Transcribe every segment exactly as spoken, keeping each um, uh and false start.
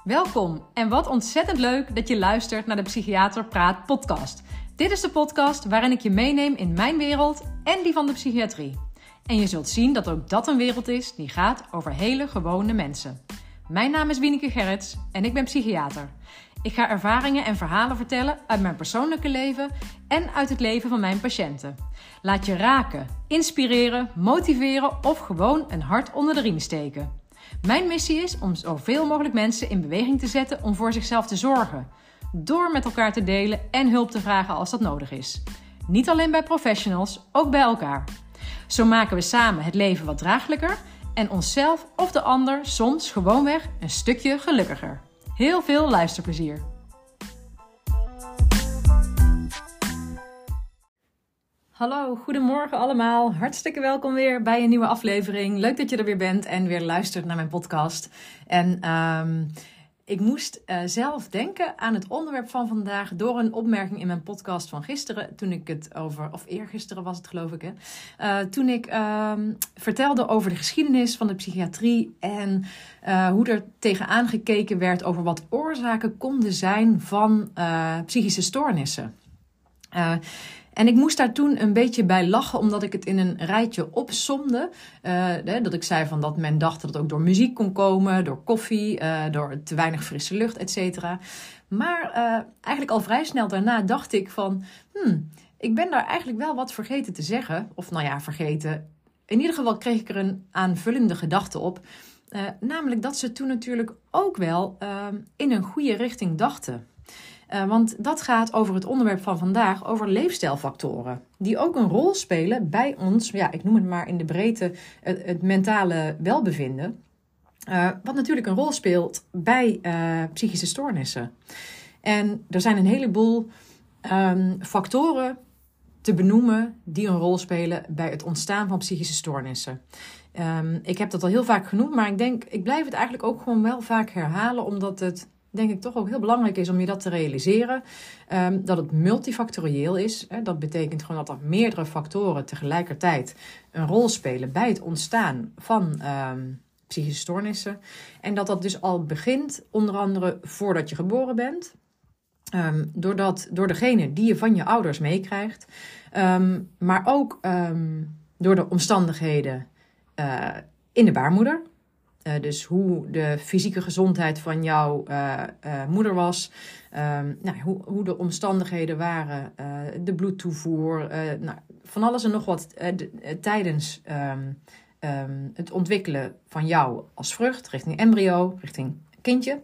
Welkom en wat ontzettend leuk dat je luistert naar de Psychiater Praat podcast. Dit is de podcast waarin ik je meeneem in mijn wereld en die van de psychiatrie. En je zult zien dat ook dat een wereld is die gaat over hele gewone mensen. Mijn naam is Wieneke Gerrits en ik ben psychiater. Ik ga ervaringen en verhalen vertellen uit mijn persoonlijke leven en uit het leven van mijn patiënten. Laat je raken, inspireren, motiveren of gewoon een hart onder de riem steken. Mijn missie is om zoveel mogelijk mensen in beweging te zetten om voor zichzelf te zorgen. Door met elkaar te delen en hulp te vragen als dat nodig is. Niet alleen bij professionals, ook bij elkaar. Zo maken we samen het leven wat draaglijker en onszelf of de ander soms gewoonweg een stukje gelukkiger. Heel veel luisterplezier. Hallo, goedemorgen allemaal. Hartstikke welkom weer bij een nieuwe aflevering. Leuk dat je er weer bent en weer luistert naar mijn podcast. En um, ik moest uh, zelf denken aan het onderwerp van vandaag door een opmerking in mijn podcast van gisteren. Toen ik het over, of eergisteren was het geloof ik hè. Uh, toen ik uh, vertelde over de geschiedenis van de psychiatrie en uh, hoe er tegenaan gekeken werd over wat oorzaken konden zijn van uh, psychische stoornissen. Uh, En ik moest daar toen een beetje bij lachen, omdat ik het in een rijtje opsomde. Uh, dat ik zei van dat men dacht dat het ook door muziek kon komen, door koffie, uh, door te weinig frisse lucht, et cetera. Maar uh, eigenlijk al vrij snel daarna dacht ik van, hmm, ik ben daar eigenlijk wel wat vergeten te zeggen. Of nou ja, vergeten. In ieder geval kreeg ik er een aanvullende gedachte op. Uh, namelijk dat ze toen natuurlijk ook wel uh, in een goede richting dachten. Uh, want dat gaat over het onderwerp van vandaag, over leefstijlfactoren. Die ook een rol spelen bij ons, ja, ik noem het maar in de breedte, het, het mentale welbevinden. Uh, wat natuurlijk een rol speelt bij uh, psychische stoornissen. En er zijn een heleboel um, factoren te benoemen die een rol spelen bij het ontstaan van psychische stoornissen. Um, ik heb dat al heel vaak genoemd, maar ik denk, ik blijf het eigenlijk ook gewoon wel vaak herhalen, omdat het denk ik toch ook heel belangrijk is om je dat te realiseren. Um, dat het multifactorieel is. Hè? Dat betekent gewoon dat er meerdere factoren tegelijkertijd een rol spelen bij het ontstaan van um, psychische stoornissen. En dat dat dus al begint, onder andere voordat je geboren bent. Um, doordat, door degene die je van je ouders meekrijgt. Um, maar ook um, door de omstandigheden uh, in de baarmoeder. Uh, dus hoe de fysieke gezondheid van jouw uh, uh, moeder was. Um, nou, hoe, hoe de omstandigheden waren. Uh, de bloedtoevoer. Uh, nou, van alles en nog wat uh, de, uh, tijdens um, um, het ontwikkelen van jou als vrucht. Richting embryo, richting kindje.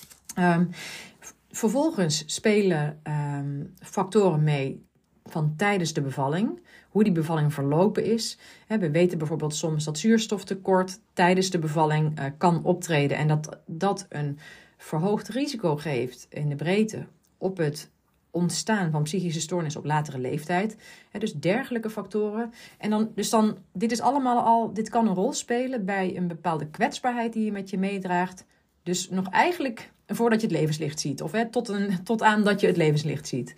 Um, v- vervolgens spelen um, factoren mee van tijdens de bevalling. Hoe die bevalling verlopen is. We weten bijvoorbeeld soms dat zuurstoftekort tijdens de bevalling uh, kan optreden. En dat dat een verhoogd risico geeft in de breedte op het ontstaan van psychische stoornis op latere leeftijd. Dus dergelijke factoren. En dan, dus dan, dit is allemaal al, dit kan een rol spelen bij een bepaalde kwetsbaarheid die je met je meedraagt. Dus nog eigenlijk voordat je het levenslicht ziet. Of hè, tot, een, tot aan dat je het levenslicht ziet.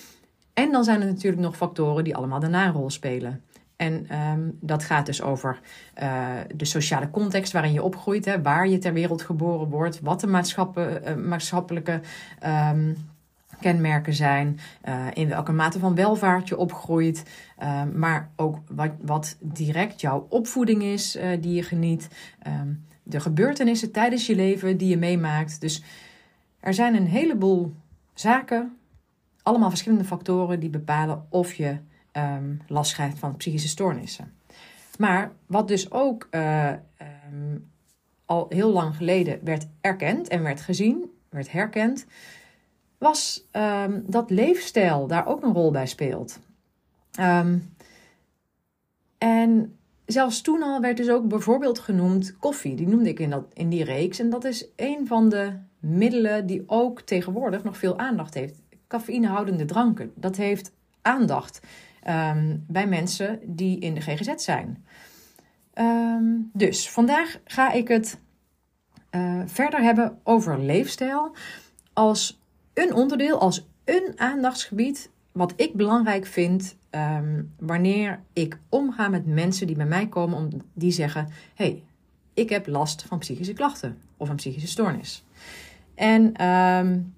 En dan zijn er natuurlijk nog factoren die allemaal daarna een rol spelen. En um, dat gaat dus over uh, de sociale context waarin je opgroeit. Hè, waar je ter wereld geboren wordt. Wat de maatschappen, uh, maatschappelijke um, kenmerken zijn. Uh, in welke mate van welvaart je opgroeit. Uh, maar ook wat, wat direct jouw opvoeding is uh, die je geniet. Um, de gebeurtenissen tijdens je leven die je meemaakt. Dus er zijn een heleboel zaken. Allemaal verschillende factoren die bepalen of je um, last krijgt van psychische stoornissen. Maar wat dus ook uh, um, al heel lang geleden werd erkend en werd gezien, werd herkend, was um, dat leefstijl daar ook een rol bij speelt. Um, en zelfs toen al werd dus ook bijvoorbeeld genoemd koffie. Die noemde ik in, dat, in die reeks. En dat is een van de middelen die ook tegenwoordig nog veel aandacht heeft. Cafeïnehoudende dranken. Dat heeft aandacht um, bij mensen die in de G G Z zijn. Um, dus vandaag ga ik het uh, verder hebben over leefstijl als een onderdeel, als een aandachtsgebied wat ik belangrijk vind um, wanneer ik omga met mensen die bij mij komen om die zeggen: hey, ik heb last van psychische klachten of een psychische stoornis. En um,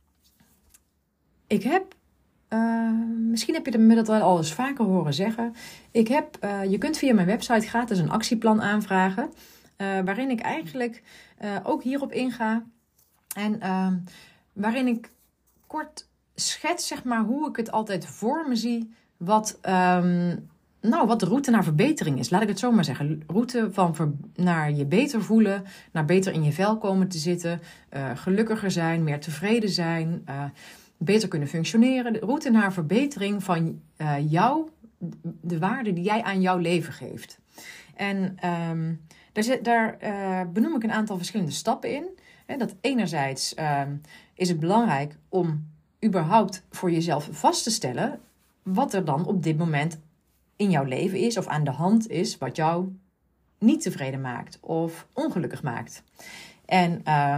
ik heb, uh, misschien heb je me dat wel al eens vaker horen zeggen. Ik heb, uh, je kunt via mijn website gratis een actieplan aanvragen. Uh, waarin ik eigenlijk uh, ook hierop inga. En uh, waarin ik kort schets, zeg maar, hoe ik het altijd voor me zie. Wat, um, nou, wat de route naar verbetering is. Laat ik het zo maar zeggen. Route van ver, naar je beter voelen. Naar beter in je vel komen te zitten. Uh, gelukkiger zijn. Meer tevreden zijn. Uh, beter kunnen functioneren. De route naar verbetering van uh, jou. De waarde die jij aan jouw leven geeft. En um, daar, zit, daar uh, benoem ik een aantal verschillende stappen in. He, dat enerzijds uh, is het belangrijk om überhaupt voor jezelf vast te stellen wat er dan op dit moment in jouw leven is of aan de hand is wat jou niet tevreden maakt of ongelukkig maakt. En uh,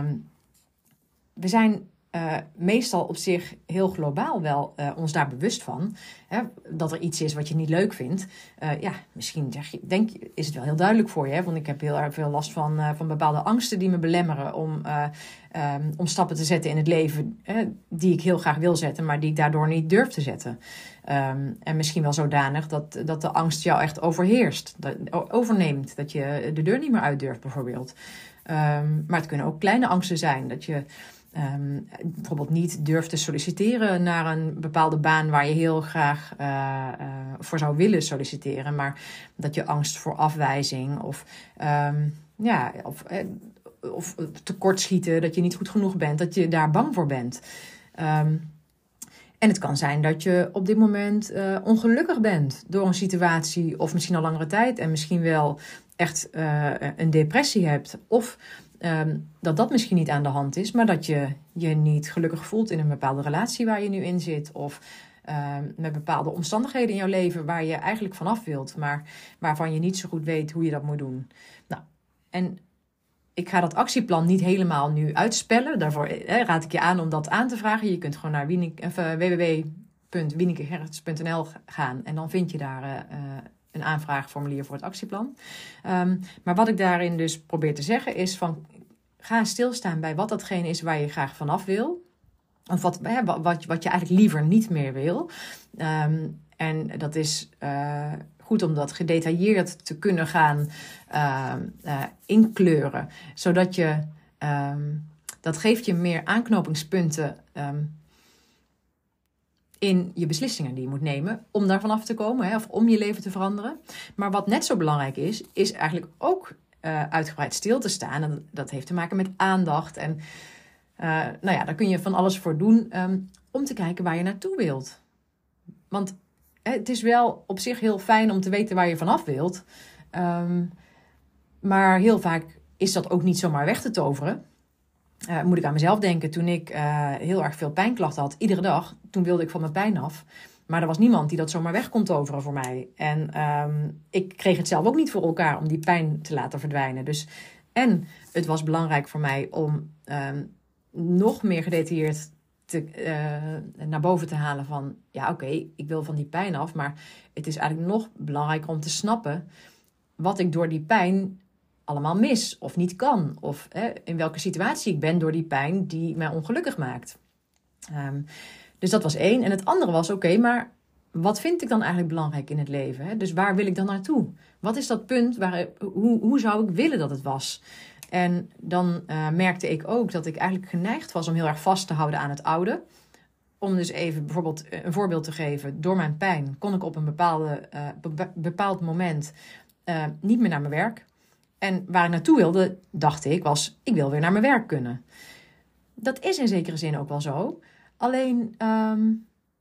we zijn uh, meestal op zich heel globaal wel uh, ons daar bewust van. Hè, dat er iets is wat je niet leuk vindt. Uh, ja, misschien zeg je, denk, is het wel heel duidelijk voor je. Hè? Want ik heb heel erg veel last van, uh, van bepaalde angsten die me belemmeren om, uh, um, om stappen te zetten in het leven. Uh, die ik heel graag wil zetten, maar die ik daardoor niet durf te zetten. Um, en misschien wel zodanig dat, dat de angst jou echt overheerst. Dat, overneemt. Dat je de deur niet meer uit durft bijvoorbeeld. Um, maar het kunnen ook kleine angsten zijn. Dat je Um, bijvoorbeeld niet durft te solliciteren naar een bepaalde baan waar je heel graag uh, uh, voor zou willen solliciteren. Maar dat je angst voor afwijzing of, um, ja, of, uh, of tekortschieten, dat je niet goed genoeg bent, dat je daar bang voor bent. Um, en het kan zijn dat je op dit moment uh, ongelukkig bent door een situatie of misschien al langere tijd en misschien wel echt uh, een depressie hebt of Um, dat dat misschien niet aan de hand is, maar dat je je niet gelukkig voelt in een bepaalde relatie waar je nu in zit. Of um, met bepaalde omstandigheden in jouw leven waar je eigenlijk vanaf wilt, maar waarvan je niet zo goed weet hoe je dat moet doen. Nou, en ik ga dat actieplan niet helemaal nu uitspellen. Daarvoor eh, raad ik je aan om dat aan te vragen. Je kunt gewoon naar w w w punt wieneke gerrits punt n l gaan en dan vind je daar Uh, een aanvraagformulier voor het actieplan. Um, maar wat ik daarin dus probeer te zeggen is van ga stilstaan bij wat datgene is waar je graag vanaf wil. Of wat, hè, wat, wat je eigenlijk liever niet meer wil. Um, en dat is uh, goed om dat gedetailleerd te kunnen gaan uh, uh, inkleuren. Zodat je, um, dat geeft je meer aanknopingspunten Um, in je beslissingen die je moet nemen om daar vanaf te komen, hè, of om je leven te veranderen. Maar wat net zo belangrijk is, is eigenlijk ook uh, uitgebreid stil te staan. En dat heeft te maken met aandacht. En uh, nou ja, daar kun je van alles voor doen um, om te kijken waar je naartoe wilt. Want hè, het is wel op zich heel fijn om te weten waar je vanaf wilt. Um, maar heel vaak is dat ook niet zomaar weg te toveren. Uh, moet ik aan mezelf denken, toen ik uh, heel erg veel pijnklachten had, iedere dag, toen wilde ik van mijn pijn af. Maar er was niemand die dat zomaar weg kon toveren voor mij. En um, ik kreeg het zelf ook niet voor elkaar om die pijn te laten verdwijnen. Dus, en het was belangrijk voor mij om um, nog meer gedetailleerd te, uh, naar boven te halen van, ja oké, okay, ik wil van die pijn af, maar het is eigenlijk nog belangrijker om te snappen wat ik door die pijn allemaal mis of niet kan. Of hè, in welke situatie ik ben door die pijn die mij ongelukkig maakt. Um, dus dat was één. En het andere was, oké, okay, maar wat vind ik dan eigenlijk belangrijk in het leven? Hè? Dus waar wil ik dan naartoe? Wat is dat punt? Waar, hoe, hoe zou ik willen dat het was? En dan uh, merkte ik ook dat ik eigenlijk geneigd was om heel erg vast te houden aan het oude. Om dus even bijvoorbeeld een voorbeeld te geven. Door mijn pijn kon ik op een bepaalde, uh, be- bepaald moment uh, niet meer naar mijn werk. En waar ik naartoe wilde, dacht ik, was ik wil weer naar mijn werk kunnen. Dat is in zekere zin ook wel zo. Alleen, um,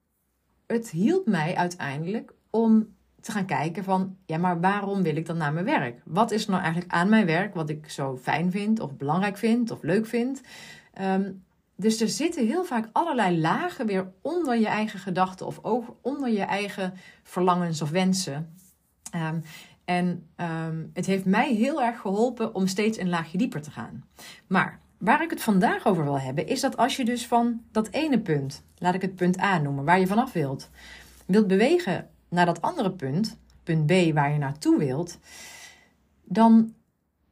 het hielp mij uiteindelijk om te gaan kijken van, ja, maar waarom wil ik dan naar mijn werk? Wat is nou eigenlijk aan mijn werk wat ik zo fijn vind of belangrijk vind of leuk vind? Um, dus er zitten heel vaak allerlei lagen weer onder je eigen gedachten of over, onder je eigen verlangens of wensen. Um, En um, het heeft mij heel erg geholpen om steeds een laagje dieper te gaan. Maar waar ik het vandaag over wil hebben, is dat als je dus van dat ene punt, laat ik het punt A noemen, waar je vanaf wilt, wilt bewegen naar dat andere punt, punt B, waar je naartoe wilt, dan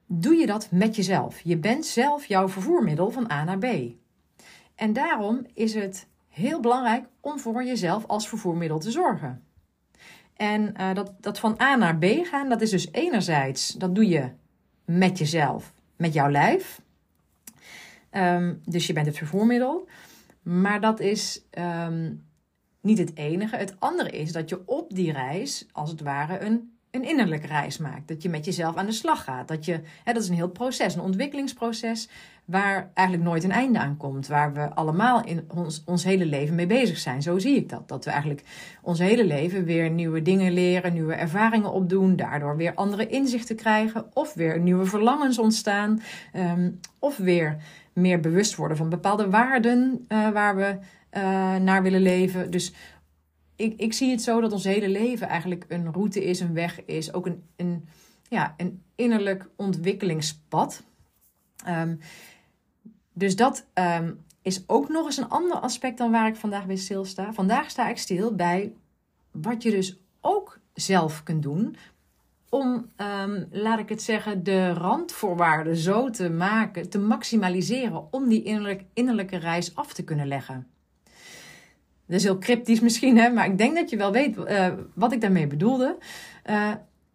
doe je dat met jezelf. Je bent zelf jouw vervoermiddel van A naar B. En daarom is het heel belangrijk om voor jezelf als vervoermiddel te zorgen. En uh, dat, dat van A naar B gaan, dat is dus enerzijds, dat doe je met jezelf, met jouw lijf. Um, dus je bent het vervoermiddel. Maar dat is um, niet het enige. Het andere is dat je op die reis, als het ware, een, een innerlijke reis maakt. Dat je met jezelf aan de slag gaat. Dat, je, hè, dat is een heel proces, een ontwikkelingsproces waar eigenlijk nooit een einde aan komt. Waar we allemaal in ons, ons hele leven mee bezig zijn. Zo zie ik dat. Dat we eigenlijk ons hele leven weer nieuwe dingen leren, nieuwe ervaringen opdoen. Daardoor weer andere inzichten krijgen. Of weer nieuwe verlangens ontstaan. Um, of weer meer bewust worden van bepaalde waarden uh, waar we uh, naar willen leven. Dus ik, ik zie het zo dat ons hele leven eigenlijk een route is, een weg is. Ook een, een, ja, een innerlijk ontwikkelingspad. Um, dus dat um, is ook nog eens een ander aspect dan waar ik vandaag weer stilsta. Vandaag sta ik stil bij wat je dus ook zelf kunt doen om, um, laat ik het zeggen, de randvoorwaarden zo te maken, te maximaliseren om die innerlijk, innerlijke reis af te kunnen leggen. Dat is heel cryptisch misschien, hè? Maar ik denk dat je wel weet uh, wat ik daarmee bedoelde. Uh,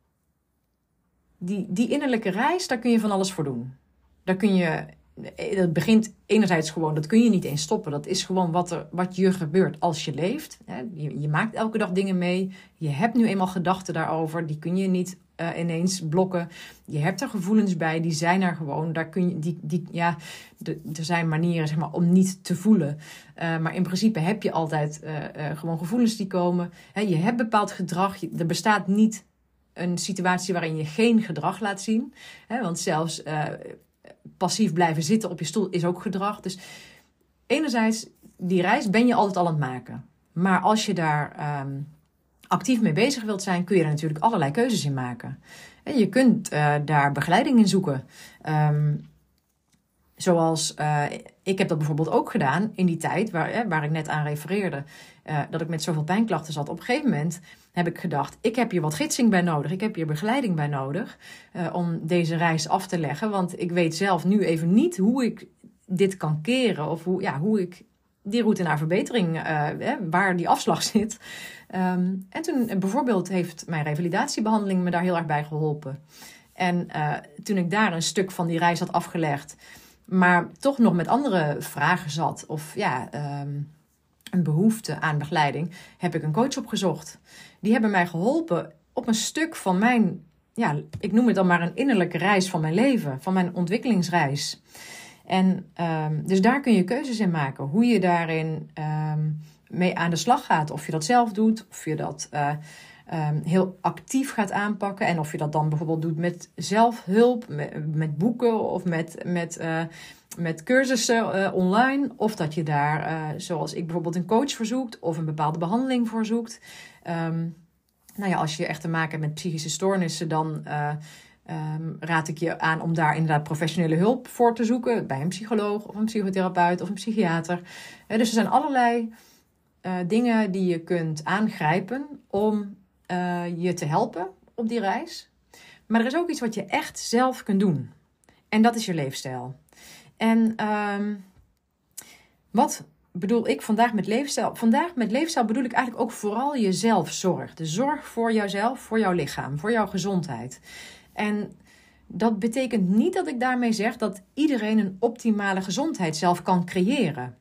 die, die innerlijke reis, daar kun je van alles voor doen. Daar kun je, dat begint enerzijds gewoon, dat kun je niet eens stoppen. Dat is gewoon wat, er, wat je gebeurt als je leeft. Je, je maakt elke dag dingen mee. Je hebt nu eenmaal gedachten daarover. Die kun je niet uh, ineens blokken. Je hebt er gevoelens bij, die zijn er gewoon. Daar kun je, die, die, ja, de, er zijn manieren zeg maar, om niet te voelen. Uh, maar in principe heb je altijd uh, uh, gewoon gevoelens die komen. He, je hebt bepaald gedrag. Je, er bestaat niet een situatie waarin je geen gedrag laat zien. He, want zelfs Uh, passief blijven zitten op je stoel is ook gedrag. Dus enerzijds, die reis ben je altijd al aan het maken. Maar als je daar um, actief mee bezig wilt zijn, kun je er natuurlijk allerlei keuzes in maken. En je kunt uh, daar begeleiding in zoeken. Um, zoals, uh, ik heb dat bijvoorbeeld ook gedaan in die tijd waar, eh, waar ik net aan refereerde. Uh, dat ik met zoveel pijnklachten zat. Op een gegeven moment heb ik gedacht, ik heb hier wat gidsing bij nodig. Ik heb hier begeleiding bij nodig uh, om deze reis af te leggen. Want ik weet zelf nu even niet hoe ik dit kan keren. Of hoe, ja, hoe ik die route naar verbetering, uh, eh, waar die afslag zit. Um, en toen bijvoorbeeld heeft mijn revalidatiebehandeling me daar heel erg bij geholpen. En uh, toen ik daar een stuk van die reis had afgelegd, maar toch nog met andere vragen zat. Of ja, um, een behoefte aan begeleiding, heb ik een coach opgezocht. Die hebben mij geholpen op een stuk van mijn, ja, ik noem het dan maar een innerlijke reis van mijn leven, van mijn ontwikkelingsreis. En um, dus daar kun je keuzes in maken, hoe je daarin um, mee aan de slag gaat. Of je dat zelf doet, of je dat uh, um, heel actief gaat aanpakken. En of je dat dan bijvoorbeeld doet met zelfhulp, met, met boeken of met, met, uh, met cursussen uh, online. Of dat je daar, uh, zoals ik bijvoorbeeld, een coach voor zoekt of een bepaalde behandeling voor zoekt. Um, nou ja, als je echt te maken hebt met psychische stoornissen, dan Uh, Um, raad ik je aan om daar inderdaad professionele hulp voor te zoeken. Bij een psycholoog of een psychotherapeut of een psychiater. Uh, dus er zijn allerlei uh, dingen die je kunt aangrijpen om uh, je te helpen op die reis. Maar er is ook iets wat je echt zelf kunt doen. En dat is je leefstijl. En um, wat bedoel ik vandaag met leefstijl? Vandaag met leefstijl bedoel ik eigenlijk ook vooral je zelfzorg. De zorg voor jouzelf, voor jouw lichaam, voor jouw gezondheid. En dat betekent niet dat ik daarmee zeg dat iedereen een optimale gezondheid zelf kan creëren.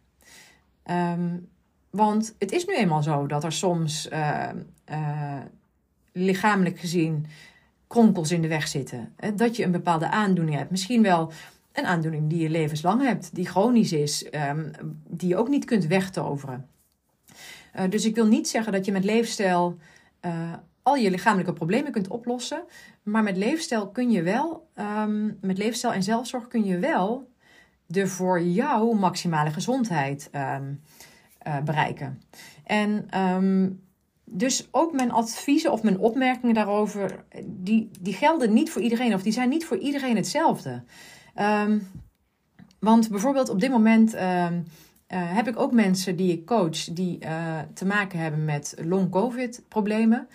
Um, want het is nu eenmaal zo dat er soms uh, uh, lichamelijk gezien kronkels in de weg zitten. Dat je een bepaalde aandoening hebt. Misschien wel een aandoening die je levenslang hebt, die chronisch is, um, die je ook niet kunt wegtoveren. Uh, dus ik wil niet zeggen dat je met leefstijl Uh, al je lichamelijke problemen kunt oplossen. Maar met leefstijl kun je wel, um, met leefstijl en zelfzorg kun je wel de voor jou maximale gezondheid um, uh, bereiken. En um, dus ook mijn adviezen of mijn opmerkingen daarover, die, die gelden niet voor iedereen. Of die zijn niet voor iedereen hetzelfde. Um, want bijvoorbeeld op dit moment Um, Uh, heb ik ook mensen die ik coach die uh, te maken hebben met long-covid problemen.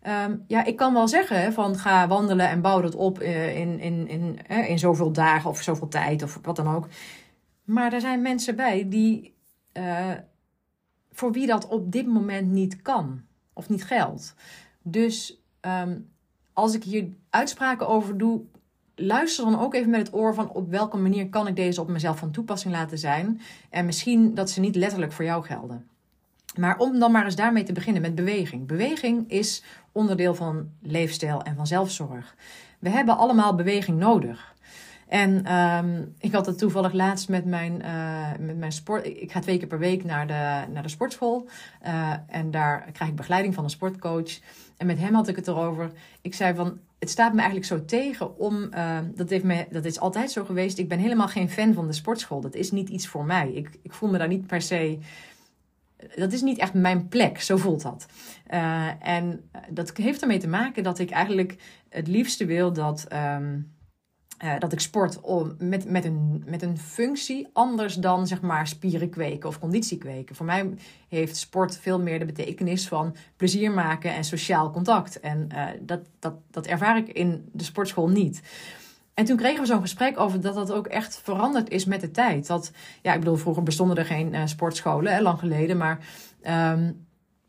Um, ja, ik kan wel zeggen hè, van ga wandelen en bouw dat op uh, in, in, in, uh, in zoveel dagen of zoveel tijd of wat dan ook. Maar er zijn mensen bij die, uh, voor wie dat op dit moment niet kan of niet geldt. Dus um, als ik hier uitspraken over doe, luister dan ook even met het oor van op welke manier kan ik deze op mezelf van toepassing laten zijn. En misschien dat ze niet letterlijk voor jou gelden. Maar om dan maar eens daarmee te beginnen met beweging. Beweging is onderdeel van leefstijl en van zelfzorg. We hebben allemaal beweging nodig. En um, ik had het toevallig laatst met mijn, uh, met mijn sport. Ik ga twee keer per week naar de, naar de sportschool. Uh, en daar krijg ik begeleiding van een sportcoach. En met hem had ik het erover. Ik zei van, het staat me eigenlijk zo tegen om... Uh, dat, heeft me, dat is altijd zo geweest. Ik ben helemaal geen fan van de sportschool. Dat is niet iets voor mij. Ik, ik voel me daar niet per se... Dat is niet echt mijn plek, zo voelt dat. Uh, en dat heeft ermee te maken dat ik eigenlijk het liefste wil dat, um, uh, dat ik sport om, met, met, een, met een functie anders dan zeg maar spieren kweken of conditie kweken. Voor mij heeft sport veel meer de betekenis van plezier maken en sociaal contact. En uh, dat, dat, dat ervaar ik in de sportschool niet. En toen kregen we zo'n gesprek over dat dat ook echt veranderd is met de tijd. Dat, ja, ik bedoel, vroeger bestonden er geen uh, sportscholen, hè, lang geleden. Maar um,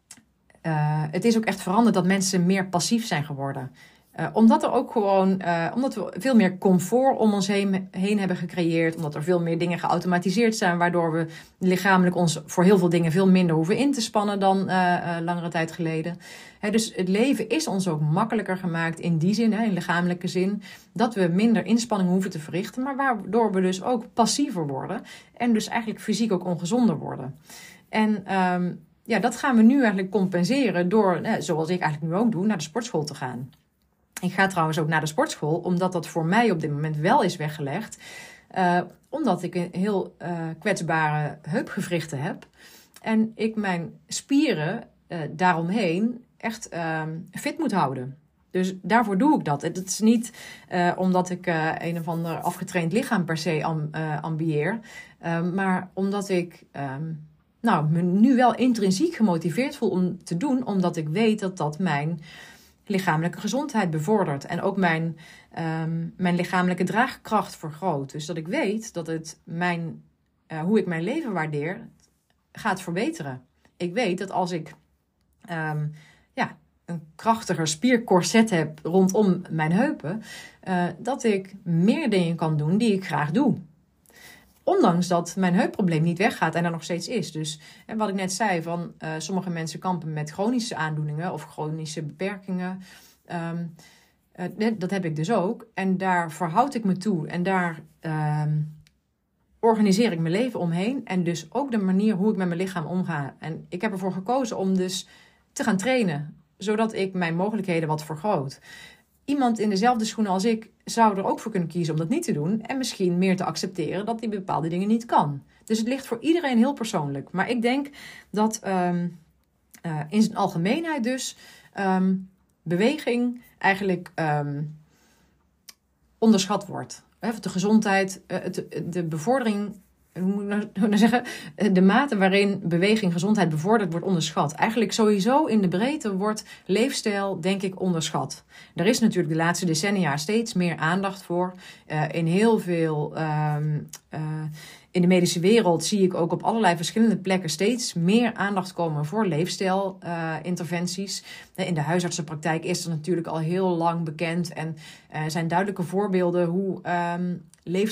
uh, het is ook echt veranderd dat mensen meer passief zijn geworden. Uh, omdat er ook gewoon, uh, omdat we veel meer comfort om ons heen, heen hebben gecreëerd. Omdat er veel meer dingen geautomatiseerd zijn. Waardoor we lichamelijk ons voor heel veel dingen veel minder hoeven in te spannen dan uh, uh, langere tijd geleden. He, dus het leven is ons ook makkelijker gemaakt in die zin, he, in lichamelijke zin. Dat we minder inspanning hoeven te verrichten. Maar waardoor we dus ook passiever worden. En dus eigenlijk fysiek ook ongezonder worden. En um, ja, dat gaan we nu eigenlijk compenseren door, eh, zoals ik eigenlijk nu ook doe, naar de sportschool te gaan. Ik ga trouwens ook naar de sportschool, omdat dat voor mij op dit moment wel is weggelegd. Uh, omdat ik een heel uh, kwetsbare heupgewrichten heb. En ik mijn spieren uh, daaromheen echt uh, fit moet houden. Dus daarvoor doe ik dat. Het is niet uh, omdat ik uh, een of ander afgetraind lichaam per se am, uh, ambieer. Uh, maar omdat ik uh, nou, me nu wel intrinsiek gemotiveerd voel om te doen. Omdat ik weet dat dat mijn lichamelijke gezondheid bevordert. En ook mijn, um, mijn lichamelijke draagkracht vergroot. Dus dat ik weet dat het mijn, uh, hoe ik mijn leven waardeer gaat verbeteren. Ik weet dat als ik um, ja, een krachtiger spiercorset heb rondom mijn heupen, uh, dat ik meer dingen kan doen die ik graag doe. Ondanks dat mijn heupprobleem niet weggaat en er nog steeds is. Dus en wat ik net zei, van uh, sommige mensen kampen met chronische aandoeningen of chronische beperkingen. Um, uh, dat heb ik dus ook. En daar verhoud ik me toe. En daar um, organiseer ik mijn leven omheen. En dus ook de manier hoe ik met mijn lichaam omga. En ik heb ervoor gekozen om dus te gaan trainen. Zodat ik mijn mogelijkheden wat vergroot. Iemand in dezelfde schoenen als ik zou er ook voor kunnen kiezen om dat niet te doen. En misschien meer te accepteren dat hij bepaalde dingen niet kan. Dus het ligt voor iedereen heel persoonlijk. Maar ik denk dat um, uh, in zijn algemeenheid dus um, beweging eigenlijk um, onderschat wordt. De gezondheid, de bevordering, hoe moet ik nou zeggen, de mate waarin beweging gezondheid bevordert wordt onderschat. Eigenlijk sowieso in de breedte wordt leefstijl, denk ik, onderschat. Er is natuurlijk de laatste decennia steeds meer aandacht voor. Uh, in heel veel, um, uh, in de medische wereld zie ik ook op allerlei verschillende plekken steeds meer aandacht komen voor leefstijlinterventies. Uh, in de huisartsenpraktijk is er natuurlijk al heel lang bekend en uh, zijn duidelijke voorbeelden hoe um,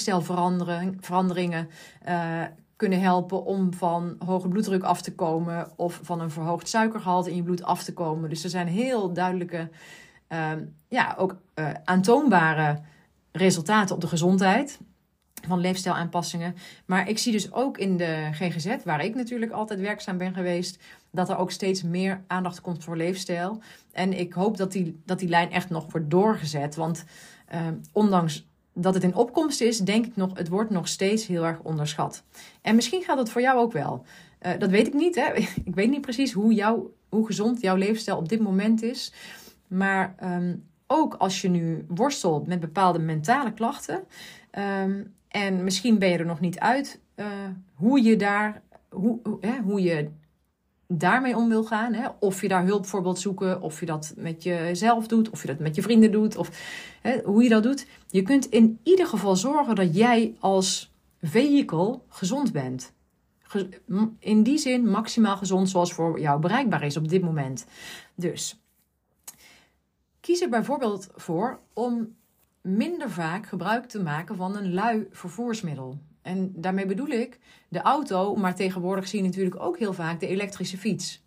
leefstijlveranderingen uh, kunnen helpen om van hoge bloeddruk af te komen of van een verhoogd suikergehalte in je bloed af te komen. Dus er zijn heel duidelijke, uh, ja, ook uh, aantoonbare resultaten op de gezondheid van leefstijlaanpassingen. Maar ik zie dus ook in de G G Z, waar ik natuurlijk altijd werkzaam ben geweest, dat er ook steeds meer aandacht komt voor leefstijl. En ik hoop dat die, dat die lijn echt nog wordt doorgezet. Want uh, ondanks dat het in opkomst is, denk ik nog, het wordt nog steeds heel erg onderschat. En misschien gaat het voor jou ook wel. Uh, dat weet ik niet. Hè? Ik weet niet precies hoe, jou, hoe gezond jouw leefstijl op dit moment is. Maar um, ook als je nu worstelt met bepaalde mentale klachten. Um, en misschien ben je er nog niet uit uh, hoe je daar, hoe, hoe, hè, hoe je daarmee om wil gaan. Hè? Of je daar hulp voor wilt zoeken. Of je dat met jezelf doet. Of je dat met je vrienden doet. Of hè, hoe je dat doet. Je kunt in ieder geval zorgen dat jij als vehikel gezond bent. In die zin maximaal gezond zoals voor jou bereikbaar is op dit moment. Dus kies er bijvoorbeeld voor om minder vaak gebruik te maken van een lui vervoersmiddel. En daarmee bedoel ik de auto, maar tegenwoordig zie je natuurlijk ook heel vaak de elektrische fiets.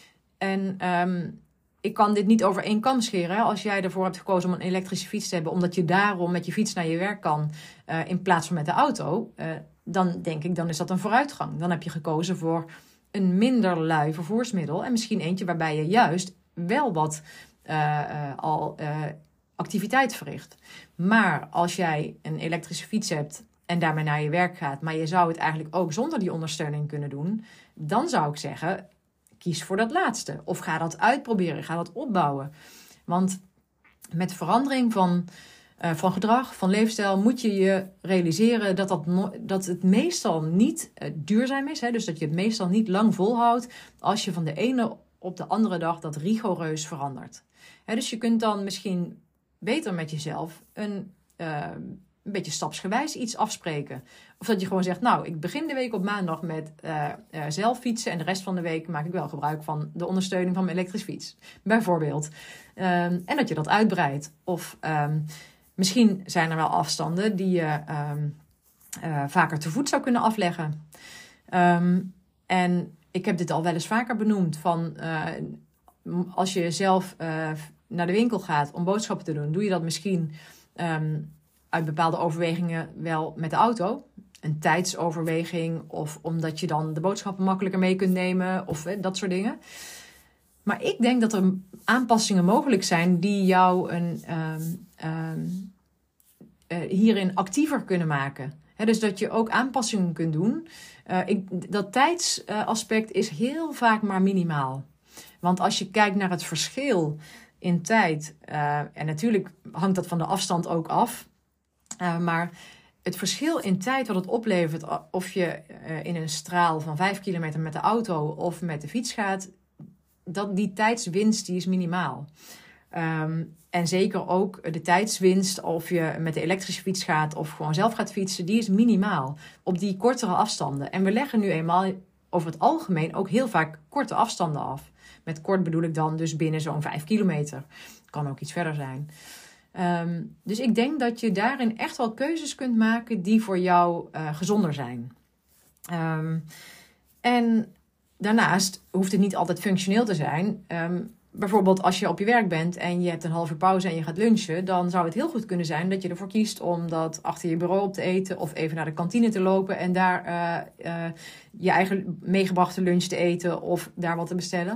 En um, ik kan dit niet over één kam scheren. Hè? Als jij ervoor hebt gekozen om een elektrische fiets te hebben, omdat je daarom met je fiets naar je werk kan, uh, in plaats van met de auto, uh, dan denk ik, dan is dat een vooruitgang. Dan heb je gekozen voor een minder lui vervoersmiddel en misschien eentje waarbij je juist wel wat uh, uh, al uh, activiteit verricht. Maar als jij een elektrische fiets hebt en daarmee naar je werk gaat, maar je zou het eigenlijk ook zonder die ondersteuning kunnen doen, dan zou ik zeggen, kies voor dat laatste. Of ga dat uitproberen, ga dat opbouwen. Want met verandering van, uh, van gedrag, van leefstijl, moet je je realiseren dat, dat, no- dat het meestal niet uh, duurzaam is. Hè? Dus dat je het meestal niet lang volhoudt als je van de ene op de andere dag dat rigoureus verandert. Hè, dus je kunt dan misschien beter met jezelf een... Uh, een beetje stapsgewijs iets afspreken. Of dat je gewoon zegt, nou, ik begin de week op maandag met uh, uh, zelf fietsen en de rest van de week maak ik wel gebruik van de ondersteuning van mijn elektrische fiets. Bijvoorbeeld. Um, en dat je dat uitbreidt. Of um, misschien zijn er wel afstanden die je um, uh, vaker te voet zou kunnen afleggen. Um, en ik heb dit al wel eens vaker benoemd. Van, uh, als je zelf uh, naar de winkel gaat om boodschappen te doen, doe je dat misschien Um, uit bepaalde overwegingen wel met de auto. Een tijdsoverweging of omdat je dan de boodschappen makkelijker mee kunt nemen of eh, dat soort dingen. Maar ik denk dat er aanpassingen mogelijk zijn die jou een, um, um, uh, hierin actiever kunnen maken. He, dus dat je ook aanpassingen kunt doen. Uh, ik, dat tijdsaspect is heel vaak maar minimaal. Want als je kijkt naar het verschil in tijd, uh, en natuurlijk hangt dat van de afstand ook af. Uh, maar het verschil in tijd wat het oplevert, of je uh, in een straal van vijf kilometer met de auto of met de fiets gaat, dat, die tijdswinst die is minimaal. Um, en zeker ook de tijdswinst of je met de elektrische fiets gaat of gewoon zelf gaat fietsen, die is minimaal op die kortere afstanden. En we leggen nu eenmaal over het algemeen ook heel vaak korte afstanden af. Met kort bedoel ik dan dus binnen zo'n vijf kilometer. Kan ook iets verder zijn. Um, dus ik denk dat je daarin echt wel keuzes kunt maken die voor jou uh, gezonder zijn. Um, en daarnaast hoeft het niet altijd functioneel te zijn. Um, bijvoorbeeld als je op je werk bent en je hebt een half uur pauze en je gaat lunchen, dan zou het heel goed kunnen zijn dat je ervoor kiest om dat achter je bureau op te eten of even naar de kantine te lopen en daar uh, uh, je eigen meegebrachte lunch te eten of daar wat te bestellen.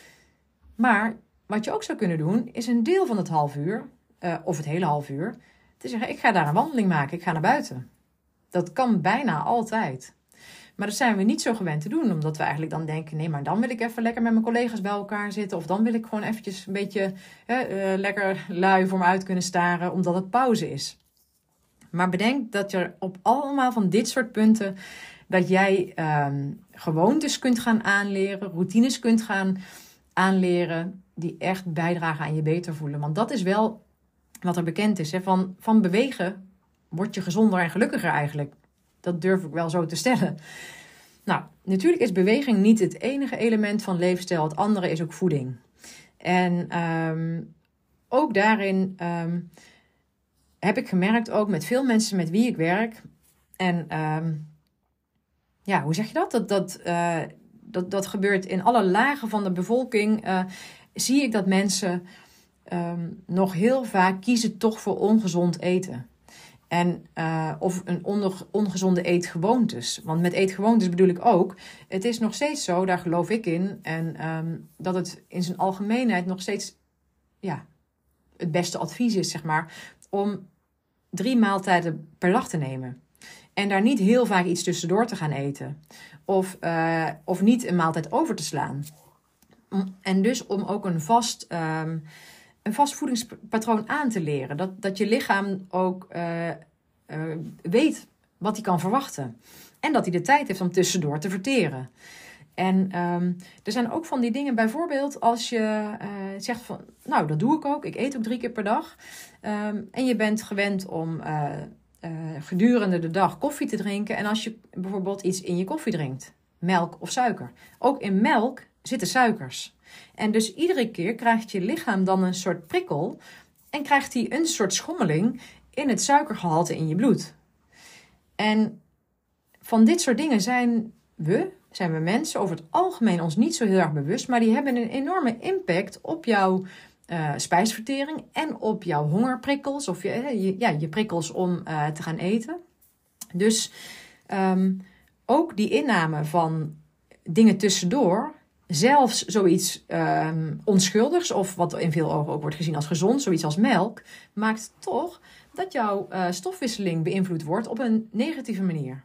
Maar wat je ook zou kunnen doen is een deel van het half uur Uh, of het hele half uur, te zeggen, ik ga daar een wandeling maken, ik ga naar buiten. Dat kan bijna altijd. Maar dat zijn we niet zo gewend te doen, omdat we eigenlijk dan denken, nee, maar dan wil ik even lekker met mijn collega's bij elkaar zitten, of dan wil ik gewoon eventjes een beetje uh, uh, lekker lui voor me uit kunnen staren, omdat het pauze is. Maar bedenk dat je op allemaal van dit soort punten, dat jij um, gewoontes kunt gaan aanleren, routines kunt gaan aanleren, die echt bijdragen aan je beter voelen. Want dat is wel wat er bekend is, hè? Van, van bewegen word je gezonder en gelukkiger eigenlijk. Dat durf ik wel zo te stellen. Nou, natuurlijk is beweging niet het enige element van leefstijl. Het andere is ook voeding. En um, ook daarin um, heb ik gemerkt, ook met veel mensen met wie ik werk. En um, ja, hoe zeg je dat? Dat, dat, uh, dat? dat gebeurt in alle lagen van de bevolking. Uh, zie ik dat mensen Um, nog heel vaak kiezen toch voor ongezond eten. En, uh, of een onder, ongezonde eetgewoontes. Want met eetgewoontes bedoel ik ook, het is nog steeds zo, daar geloof ik in, en um, dat het in zijn algemeenheid nog steeds ja, het beste advies is, zeg maar, om drie maaltijden per dag te nemen. En daar niet heel vaak iets tussendoor te gaan eten. Of, uh, of niet een maaltijd over te slaan. En dus om ook een vast... Um, een vast voedingspatroon aan te leren. Dat, dat je lichaam ook uh, uh, weet wat hij kan verwachten. En dat hij de tijd heeft om tussendoor te verteren. En um, er zijn ook van die dingen, bijvoorbeeld als je uh, zegt van, nou dat doe ik ook, ik eet ook drie keer per dag. Um, en je bent gewend om uh, uh, gedurende de dag koffie te drinken. En als je bijvoorbeeld iets in je koffie drinkt, melk of suiker. Ook in melk zitten suikers. En dus iedere keer krijgt je lichaam dan een soort prikkel en krijgt hij een soort schommeling in het suikergehalte in je bloed. En van dit soort dingen zijn we, zijn we mensen over het algemeen ons niet zo heel erg bewust, maar die hebben een enorme impact op jouw uh, spijsvertering en op jouw hongerprikkels of je, je, ja, je prikkels om uh, te gaan eten. Dus um, ook die inname van dingen tussendoor, zelfs zoiets um, onschuldigs of wat in veel ogen ook wordt gezien als gezond, zoiets als melk, maakt toch dat jouw uh, stofwisseling beïnvloed wordt op een negatieve manier.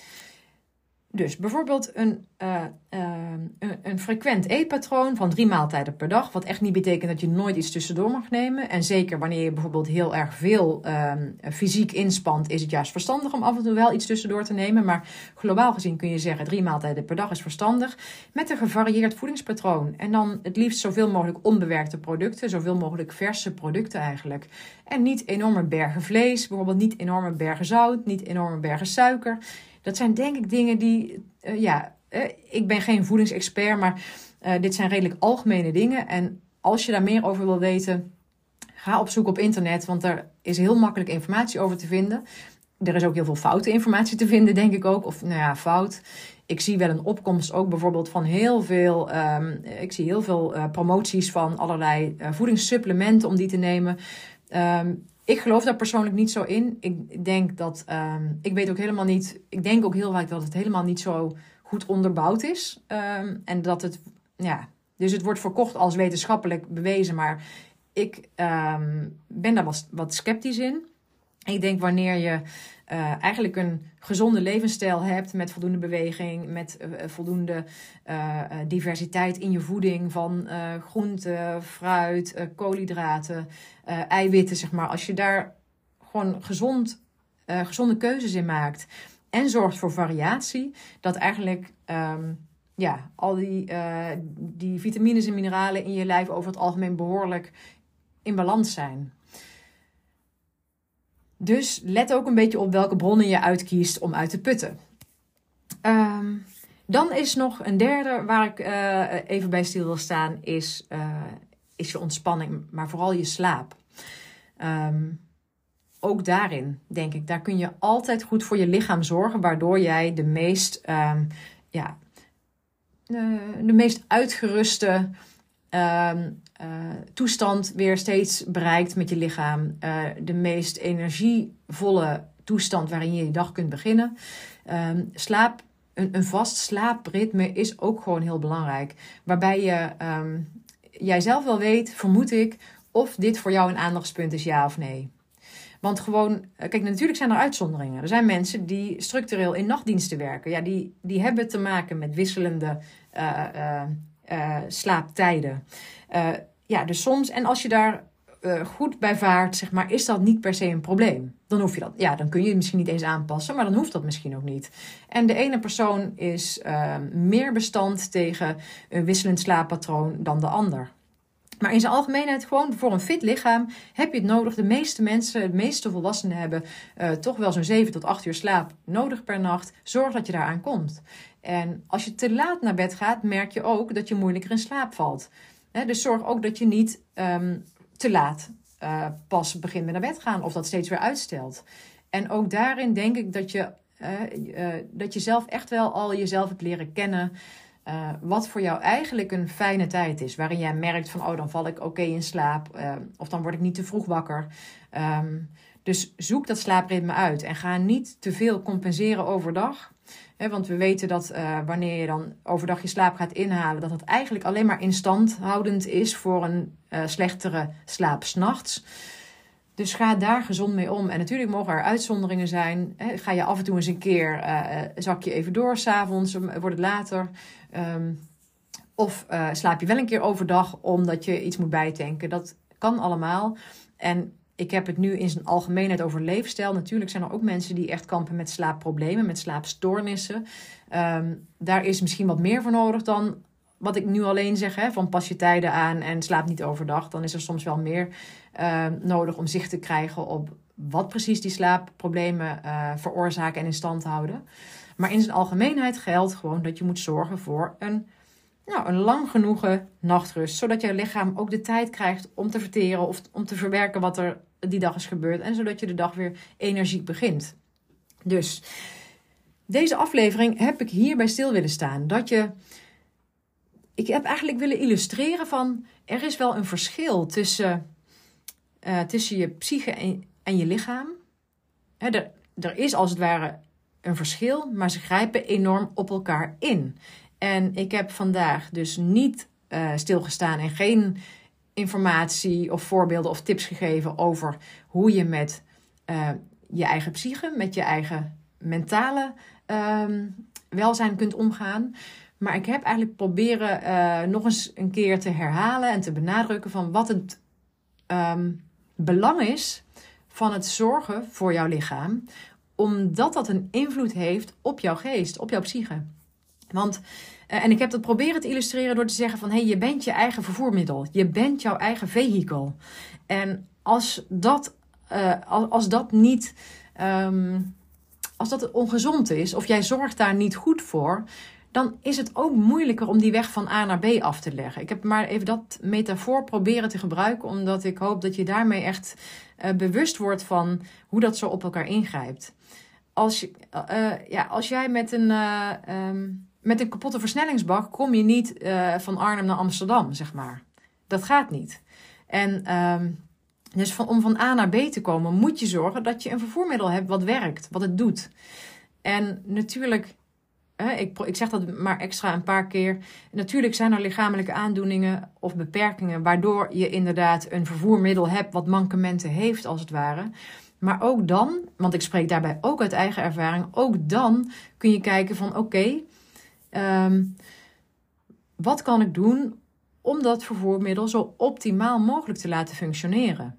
Dus bijvoorbeeld een, uh, uh, een, een frequent eetpatroon van drie maaltijden per dag. Wat echt niet betekent dat je nooit iets tussendoor mag nemen. En zeker wanneer je bijvoorbeeld heel erg veel uh, fysiek inspant, is het juist verstandig om af en toe wel iets tussendoor te nemen. Maar globaal gezien kun je zeggen drie maaltijden per dag is verstandig. Met een gevarieerd voedingspatroon. En dan het liefst zoveel mogelijk onbewerkte producten. Zoveel mogelijk verse producten eigenlijk. En niet enorme bergen vlees. Bijvoorbeeld niet enorme bergen zout. Niet enorme bergen suiker. Dat zijn denk ik dingen die, uh, ja, uh, ik ben geen voedingsexpert, maar uh, dit zijn redelijk algemene dingen. En als je daar meer over wil weten, ga op zoek op internet, want er is heel makkelijk informatie over te vinden. Er is ook heel veel foute informatie te vinden, denk ik ook. Of nou ja, fout. Ik zie wel een opkomst ook bijvoorbeeld van heel veel, um, ik zie heel veel uh, promoties van allerlei uh, voedingssupplementen om die te nemen. Um, Ik geloof daar persoonlijk niet zo in. Ik denk dat, um, ik weet ook helemaal niet, ik denk ook heel vaak dat het helemaal niet zo goed onderbouwd is. Um, en dat het, ja, dus het wordt verkocht als wetenschappelijk bewezen, maar ik um, ben daar wat, wat sceptisch in. Ik denk wanneer je uh, eigenlijk een gezonde levensstijl hebt met voldoende beweging, met uh, voldoende uh, diversiteit in je voeding van uh, groenten, fruit, uh, koolhydraten, uh, eiwitten, zeg maar. Als je daar gewoon gezond, uh, gezonde keuzes in maakt en zorgt voor variatie, dat eigenlijk um, ja, al die, uh, die vitamines en mineralen in je lijf over het algemeen behoorlijk in balans zijn. Dus let ook een beetje op welke bronnen je uitkiest om uit te putten. Um, dan is nog een derde waar ik uh, even bij stil wil staan, is, uh, is je ontspanning, maar vooral je slaap. Um, ook daarin, denk ik, daar kun je altijd goed voor je lichaam zorgen, waardoor jij de meest, um, ja, uh, de meest uitgeruste Um, uh, toestand weer steeds bereikt met je lichaam. Uh, de meest energievolle toestand waarin je je dag kunt beginnen. Um, slaap, een, een vast slaapritme is ook gewoon heel belangrijk. Waarbij je um, jij zelf wel weet, vermoed ik, of dit voor jou een aandachtspunt is, ja of nee. Want gewoon, kijk, natuurlijk zijn er uitzonderingen. Er zijn mensen die structureel in nachtdiensten werken. Ja, die, die hebben te maken met wisselende uh, uh, Uh, slaaptijden. Uh, ja, dus soms, en als je daar uh, goed bij vaart, zeg maar, is dat niet per se een probleem. Dan hoef je dat, ja, dan kun je het misschien niet eens aanpassen, maar dan hoeft dat misschien ook niet. En de ene persoon is uh, meer bestand tegen een wisselend slaappatroon dan de ander. Maar in zijn algemeenheid, gewoon voor een fit lichaam heb je het nodig. De meeste mensen, de meeste volwassenen hebben uh, toch wel zo'n zeven tot acht uur slaap nodig per nacht. Zorg dat je daaraan komt. En als je te laat naar bed gaat, merk je ook dat je moeilijker in slaap valt. He, dus zorg ook dat je niet um, te laat uh, pas begint met naar bed gaan of dat steeds weer uitstelt. En ook daarin denk ik dat je, uh, uh, dat je zelf echt wel al jezelf hebt leren kennen. Uh, wat voor jou eigenlijk een fijne tijd is. Waarin jij merkt van, oh, dan val ik oké okay in slaap. Uh, of dan word ik niet te vroeg wakker. Um, dus zoek dat slaapritme uit. En ga niet te veel compenseren overdag. He, want we weten dat uh, wanneer je dan overdag je slaap gaat inhalen, dat het eigenlijk alleen maar instandhoudend is voor een uh, slechtere slaap 's nachts. Dus ga daar gezond mee om. En natuurlijk mogen er uitzonderingen zijn. He, ga je af en toe eens een keer, uh, zak je even door, 's avonds wordt het later. Um, of uh, slaap je wel een keer overdag omdat je iets moet bijtanken. Dat kan allemaal. En ik heb het nu in zijn algemeenheid over leefstijl. Natuurlijk zijn er ook mensen die echt kampen met slaapproblemen, met slaapstoornissen. Um, daar is misschien wat meer voor nodig dan wat ik nu alleen zeg. Hè, van pas je tijden aan en slaap niet overdag. Dan is er soms wel meer uh, nodig om zicht te krijgen op wat precies die slaapproblemen uh, veroorzaken en in stand houden. Maar in zijn algemeenheid geldt gewoon dat je moet zorgen voor een, nou, een lang genoegen nachtrust. Zodat je lichaam ook de tijd krijgt om te verteren of om te verwerken wat er die dag is gebeurd. En zodat je de dag weer energiek begint. Dus deze aflevering heb ik hierbij stil willen staan. Dat je, ik heb eigenlijk willen illustreren van, er is wel een verschil tussen, uh, tussen je psyche en, en je lichaam. He, er, er is als het ware een verschil, maar ze grijpen enorm op elkaar in. En ik heb vandaag dus niet uh, stilgestaan en geen informatie of voorbeelden of tips gegeven over hoe je met uh, je eigen psyche, met je eigen mentale uh, welzijn kunt omgaan. Maar ik heb eigenlijk proberen uh, nog eens een keer te herhalen en te benadrukken van wat het um, belang is van het zorgen voor jouw lichaam. Omdat dat een invloed heeft op jouw geest, op jouw psyche. Want, uh, en ik heb dat proberen te illustreren door te zeggen van, hé, hey, je bent je eigen vervoermiddel. Je bent jouw eigen vehikel. En als dat, uh, als, als dat niet, um, als dat ongezond is, of jij zorgt daar niet goed voor, dan is het ook moeilijker om die weg van A naar B af te leggen. Ik heb maar even dat metafoor proberen te gebruiken, omdat ik hoop dat je daarmee echt uh, bewust wordt van hoe dat zo op elkaar ingrijpt. Als, je, uh, ja, als jij met een, uh, um, met een kapotte versnellingsbak kom je niet uh, van Arnhem naar Amsterdam, zeg maar. Dat gaat niet. En um, dus van, om van A naar B te komen moet je zorgen dat je een vervoermiddel hebt wat werkt, wat het doet. En natuurlijk, uh, ik, ik zeg dat maar extra een paar keer, natuurlijk zijn er lichamelijke aandoeningen of beperkingen waardoor je inderdaad een vervoermiddel hebt wat mankementen heeft als het ware. Maar ook dan, want ik spreek daarbij ook uit eigen ervaring, ook dan kun je kijken van oké, okay, um, wat kan ik doen om dat vervoermiddel zo optimaal mogelijk te laten functioneren?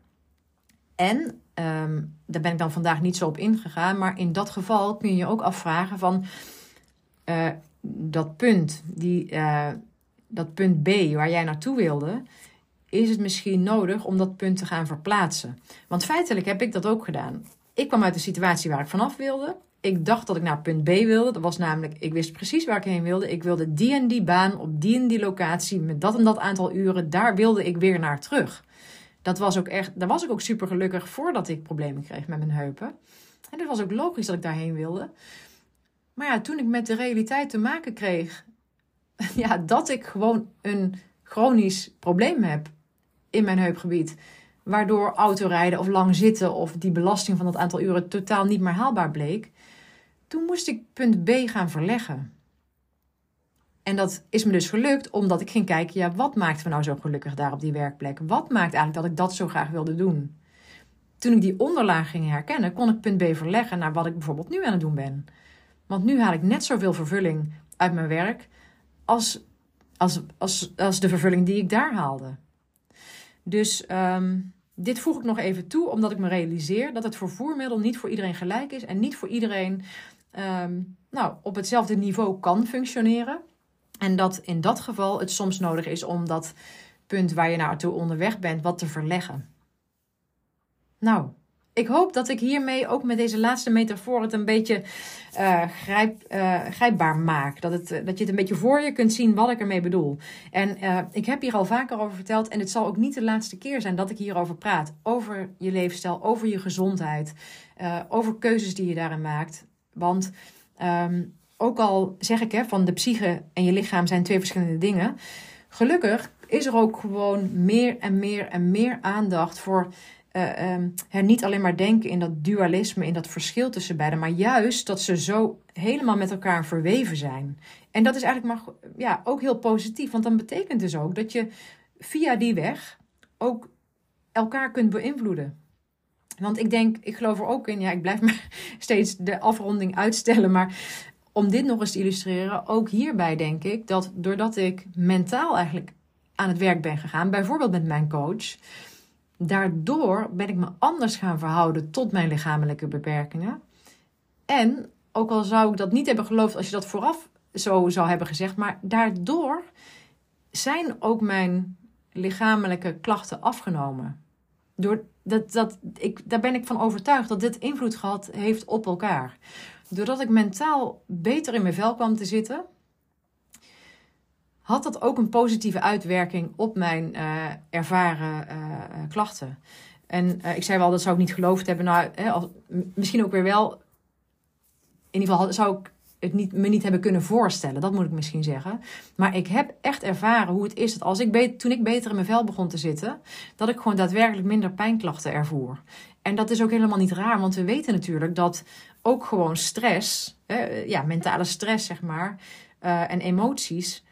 En um, daar ben ik dan vandaag niet zo op ingegaan, maar in dat geval kun je je ook afvragen van uh, dat punt, die, uh, dat punt B waar jij naartoe wilde, is het misschien nodig om dat punt te gaan verplaatsen. Want feitelijk heb ik dat ook gedaan. Ik kwam uit de situatie waar ik vanaf wilde. Ik dacht dat ik naar punt B wilde. Dat was namelijk, ik wist precies waar ik heen wilde. Ik wilde die en die baan op die en die locatie met dat en dat aantal uren. Daar wilde ik weer naar terug. Dat was ook echt, daar was ik ook super gelukkig voordat ik problemen kreeg met mijn heupen. En het was ook logisch dat ik daarheen wilde. Maar ja, toen ik met de realiteit te maken kreeg, ja, dat ik gewoon een chronisch probleem heb in mijn heupgebied, waardoor autorijden of lang zitten of die belasting van dat aantal uren totaal niet meer haalbaar bleek, toen moest ik punt B gaan verleggen. En dat is me dus gelukt omdat ik ging kijken, ja, wat maakt me nou zo gelukkig daar op die werkplek? Wat maakt eigenlijk dat ik dat zo graag wilde doen? Toen ik die onderlaag ging herkennen, kon ik punt B verleggen naar wat ik bijvoorbeeld nu aan het doen ben. Want nu haal ik net zoveel vervulling uit mijn werk als, als, als, als de vervulling die ik daar haalde. Dus um, dit voeg ik nog even toe, omdat ik me realiseer dat het vervoermiddel niet voor iedereen gelijk is en niet voor iedereen um, nou, op hetzelfde niveau kan functioneren. En dat in dat geval het soms nodig is om dat punt waar je naartoe onderweg bent wat te verleggen. Nou, ik hoop dat ik hiermee ook met deze laatste metafoor het een beetje uh, grijp, uh, grijpbaar maak. Dat, het, dat je het een beetje voor je kunt zien wat ik ermee bedoel. En uh, ik heb hier al vaker over verteld en het zal ook niet de laatste keer zijn dat ik hierover praat. Over je levensstijl, over je gezondheid, uh, over keuzes die je daarin maakt. Want um, ook al zeg ik hè, van de psyche en je lichaam zijn twee verschillende dingen. Gelukkig is er ook gewoon meer en meer en meer aandacht voor Uh, um, her niet alleen maar denken in dat dualisme, in dat verschil tussen beiden, maar juist dat ze zo helemaal met elkaar verweven zijn. En dat is eigenlijk maar ja, ook heel positief, want dan betekent dus ook dat je via die weg ook elkaar kunt beïnvloeden. Want ik denk, ik geloof er ook in, ja, ik blijf maar steeds de afronding uitstellen, maar om dit nog eens te illustreren, ook hierbij denk ik dat doordat ik mentaal eigenlijk aan het werk ben gegaan, bijvoorbeeld met mijn coach, daardoor ben ik me anders gaan verhouden tot mijn lichamelijke beperkingen. En ook al zou ik dat niet hebben geloofd als je dat vooraf zo zou hebben gezegd, maar daardoor zijn ook mijn lichamelijke klachten afgenomen. Door dat, dat, ik, daar ben ik van overtuigd dat dit invloed gehad heeft op elkaar. Doordat ik mentaal beter in mijn vel kwam te zitten, had dat ook een positieve uitwerking op mijn uh, ervaren uh, klachten. En uh, ik zei wel, dat zou ik niet geloofd hebben. Nou, hè, als, misschien ook weer wel. In ieder geval zou ik het niet, me niet hebben kunnen voorstellen. Dat moet ik misschien zeggen. Maar ik heb echt ervaren hoe het is dat als ik be- toen ik beter in mijn vel begon te zitten, dat ik gewoon daadwerkelijk minder pijnklachten ervoer. En dat is ook helemaal niet raar, want we weten natuurlijk dat ook gewoon stress, hè, ja, mentale stress zeg maar, uh, en emoties,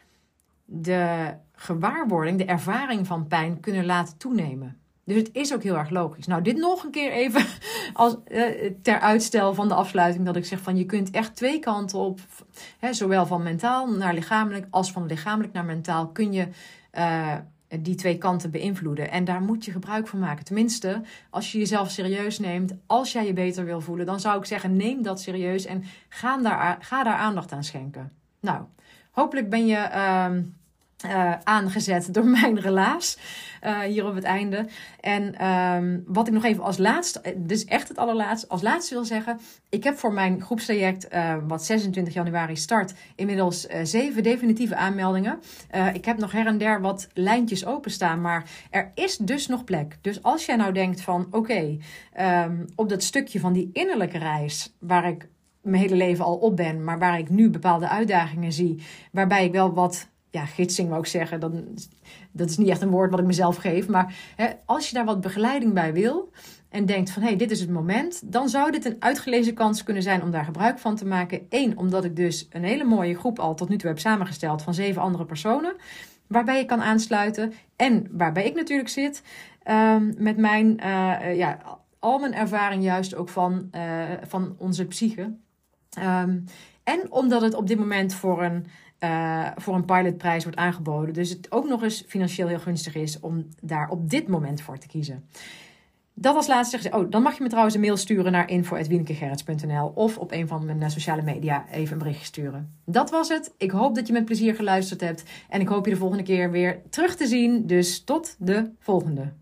de gewaarwording, de ervaring van pijn kunnen laten toenemen. Dus het is ook heel erg logisch. Nou, dit nog een keer even als, uh, ter uitstel van de afsluiting. Dat ik zeg van je kunt echt twee kanten op. Hè, zowel van mentaal naar lichamelijk als van lichamelijk naar mentaal. Kun je uh, die twee kanten beïnvloeden. En daar moet je gebruik van maken. Tenminste, als je jezelf serieus neemt. Als jij je beter wil voelen. Dan zou ik zeggen neem dat serieus. En ga daar, ga daar aandacht aan schenken. Nou, hopelijk ben je Uh, Uh, aangezet door mijn relaas uh, hier op het einde. En um, wat ik nog even als laatste, dus echt het allerlaatste, als laatste wil zeggen. Ik heb voor mijn groepstraject, uh, wat zesentwintig januari start, inmiddels uh, zeven definitieve aanmeldingen. Uh, ik heb nog her en der wat lijntjes openstaan, maar er is dus nog plek. Dus als jij nou denkt van, oké, okay, um, op dat stukje van die innerlijke reis, waar ik mijn hele leven al op ben, maar waar ik nu bepaalde uitdagingen zie, waarbij ik wel wat ja, gidsing wou ik zeggen, dan, dat is niet echt een woord wat ik mezelf geef. Maar hè, als je daar wat begeleiding bij wil en denkt van hé, hey, dit is het moment, dan zou dit een uitgelezen kans kunnen zijn om daar gebruik van te maken. Eén, omdat ik dus een hele mooie groep al tot nu toe heb samengesteld van zeven andere personen, waarbij je kan aansluiten. En waarbij ik natuurlijk zit um, met mijn, uh, ja, al mijn ervaring juist ook van, uh, van onze psyche. Um, en omdat het op dit moment voor een Uh, voor een pilotprijs wordt aangeboden. Dus het ook nog eens financieel heel gunstig is om daar op dit moment voor te kiezen. Dat als laatste zeggen. Oh, dan mag je me trouwens een mail sturen naar info at wienikegerrits punt n l of op een van mijn sociale media even een berichtje sturen. Dat was het. Ik hoop dat je met plezier geluisterd hebt. En ik hoop je de volgende keer weer terug te zien. Dus tot de volgende.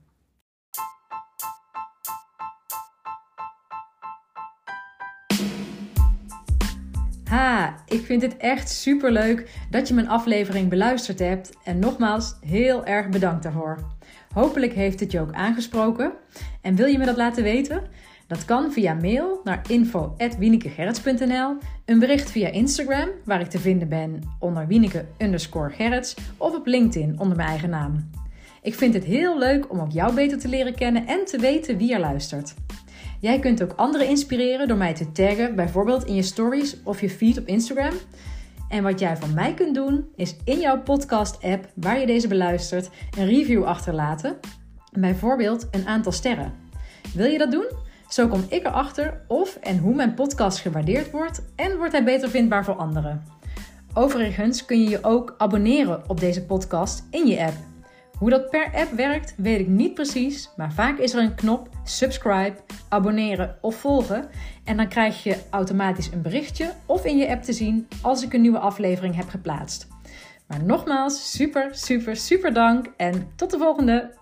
Ha, ik vind het echt superleuk dat je mijn aflevering beluisterd hebt. En nogmaals, heel erg bedankt daarvoor. Hopelijk heeft het je ook aangesproken. En wil je me dat laten weten? Dat kan via mail naar info at wienikegerrits punt n l, een bericht via Instagram, waar ik te vinden ben onder Wienike underscore Gerrits, of op LinkedIn onder mijn eigen naam. Ik vind het heel leuk om ook jou beter te leren kennen en te weten wie er luistert. Jij kunt ook anderen inspireren door mij te taggen, bijvoorbeeld in je stories of je feed op Instagram. En wat jij van mij kunt doen, is in jouw podcast-app waar je deze beluistert, een review achterlaten. Bijvoorbeeld een aantal sterren. Wil je dat doen? Zo kom ik erachter of en hoe mijn podcast gewaardeerd wordt en wordt hij beter vindbaar voor anderen. Overigens kun je je ook abonneren op deze podcast in je app. Hoe dat per app werkt, weet ik niet precies, maar vaak is er een knop subscribe, abonneren of volgen en dan krijg je automatisch een berichtje of in je app te zien als ik een nieuwe aflevering heb geplaatst. Maar nogmaals, super, super, super dank en tot de volgende!